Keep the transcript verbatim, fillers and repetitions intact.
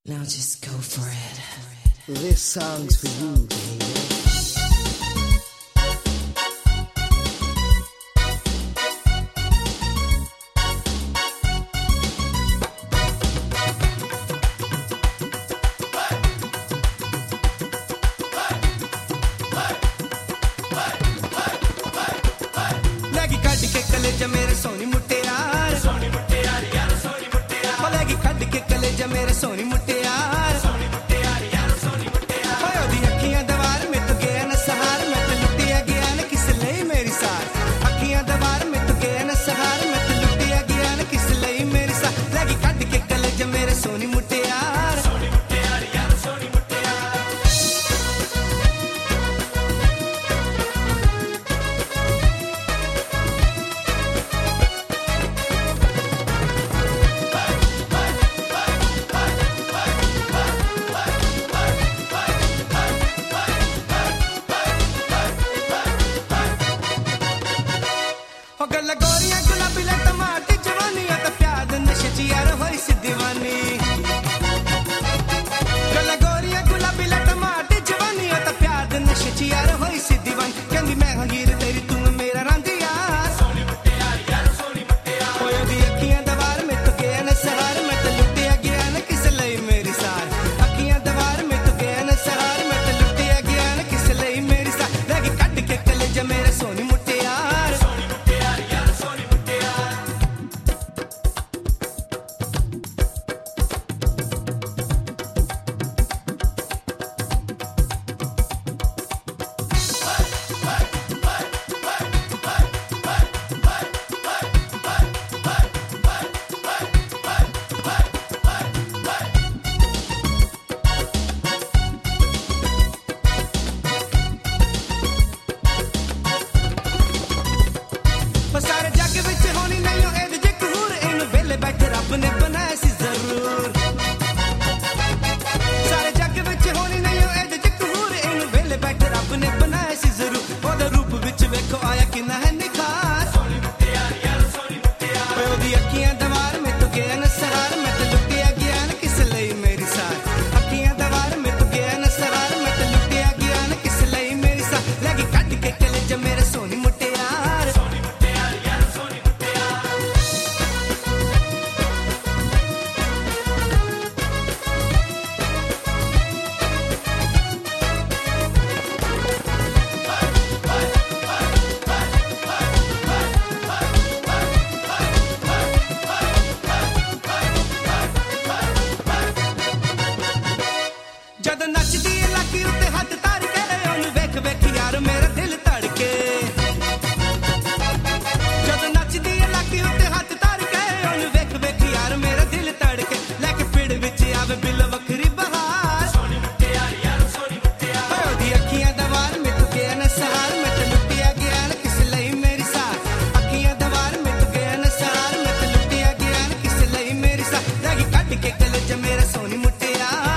Now just go for it. This song's for you, baby. लगी कट के कलेज मेरे सोनी मुटियार सोनी मुटियार यार सोनी मुटियार लगी कट के कलेज मेरे सोनी मुटियार सोनी मुटियार यार सोनी मुटियार होयो दी अखियां दवार में तो गया न सहार मैं तो लुटिया गया न किस लई मेरी साथ अखियां दवार में तो गया न सहार मैं तो लुटिया गया न किस लई मेरी साथ लगी कट के कलेज मेरे सोनी मुटियार सोनी मुटियार यार सोनी मुटियार हो गल्ला गोरियां गुलाबी ले टमाटर जवानियां तो प्याद नशे च यार होई सी दीवानी गल्ला गोरियां गुलाबी ले टमाटर जवानियां तो प्याद नशे च यार होई सी दीवानी कहंदी मैं हां हीर तेरी तू मेरा रांधी यार सोनी मुटियार यार सोनी मुटियार होयो दी अखियां दवार में तो गया न सहार मैं तो लुटिया गया न किस लई मेरी सार अखियां दवार में तो गया न सहार मैं तो लुटिया गया न किस लई मेरी सार लगी कट के कलेज मेरे सोनी मुटियार सोनी मुटियार यार सोनी मुटियार पर सारे जग विच होनी नहीं हो एद जे कहूर इनु वेले बैठे रब ने बनाया सी जरूर सारे जग विच होनी नहीं हो एद जे कहूर इनु वेले बैठे रब ने बनाया सी जरूर ओदा रूप विच वेखो आया किन्ना है निखार सोनी मुटियार यार सोनी मुटियार ओदी अखियां दवार में तो गया न सहार मैं तो लुटिया गया न किस लई मेरी सार अखियां दवार में तो गया न सहार मैं तो लुटिया गया न किस लई मेरी सार लगी कट के कलेज मेरे सोनी मुटियार सोनी मुटियार यार सोनी मुटियार जद नचदी है लाकी उत्ते हथ धर के ओनू वेख वेख यार मेरा दिल धड़के जद नचदी है लाकी उत्ते हथ धर के ओनू वेख वेख यार मेरा दिल धड़के लेके पिड़ विच आवे बिल वखरी बहार सोनी मुटियार यार सोनी मुटियार होयो दी अखियां दवार में तो गया न सहार मैं तो लुटिया गया न किस लई मेरी सार अखियां दवार में तो गया न सहार मैं तो लुटिया गया न किस लई मेरी सार लगी कट के कलेज मेरा सोनी मुटियार